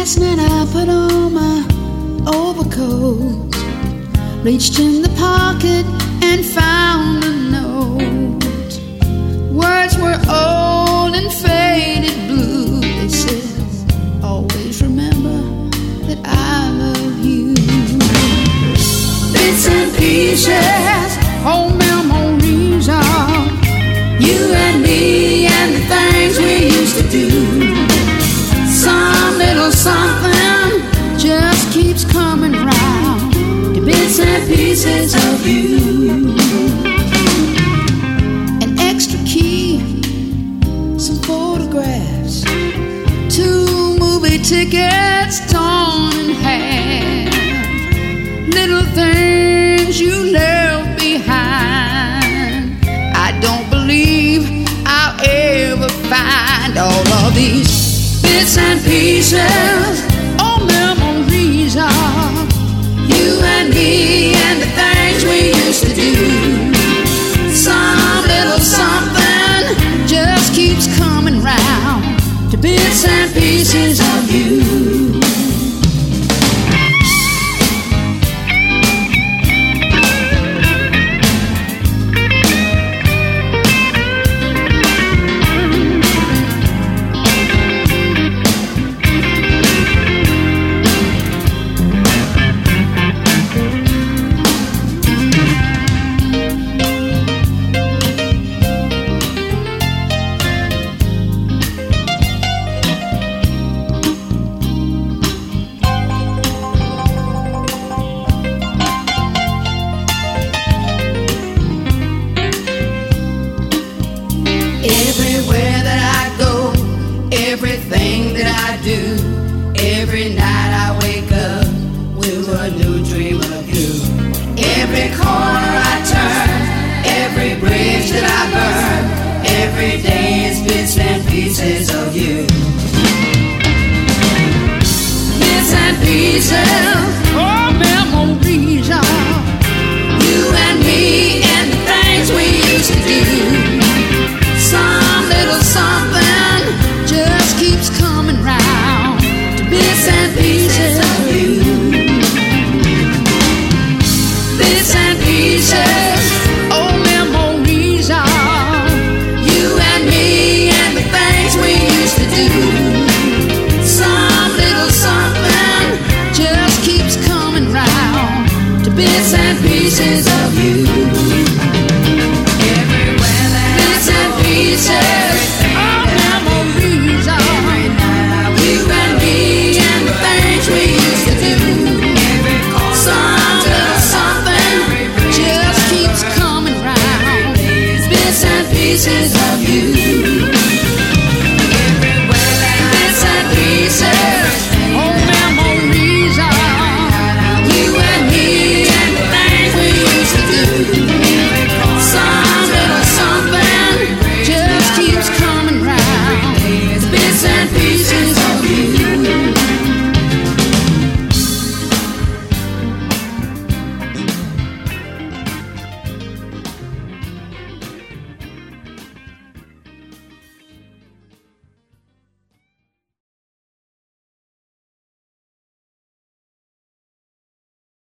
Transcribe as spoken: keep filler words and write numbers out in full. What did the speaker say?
Last night I put on my overcoat, reached in the pocket and found a note. Words were old and faded blue. They said, always remember that I love you. Bits and pieces, old memories of you and me and the things we used to do. Some little something just keeps coming round, the bits and pieces of you. An extra key, some photographs, two movie tickets torn in half, little things you left behind. I don't believe I'll ever find all of these bits and pieces, oh, memories of you and me and the things we used to do. Some little something just keeps coming round, to bits and pieces of you. Everywhere that I go, everything that I do, every night I wake up with a new dream of you. Every corner I turn, every bridge that I burn, every day is bits and pieces of you. Bits and pieces, oh, memories of you and me and the things we used to do. Some little something just keeps coming round, to bits and pieces of you. Bits and pieces, oh, memories of you and me and the things we used to do. Some little something just keeps coming round, to bits and pieces of you. Pieces, oh, memories of you and me and the things we used to do. Some little something just keeps coming round, bits and pieces of you.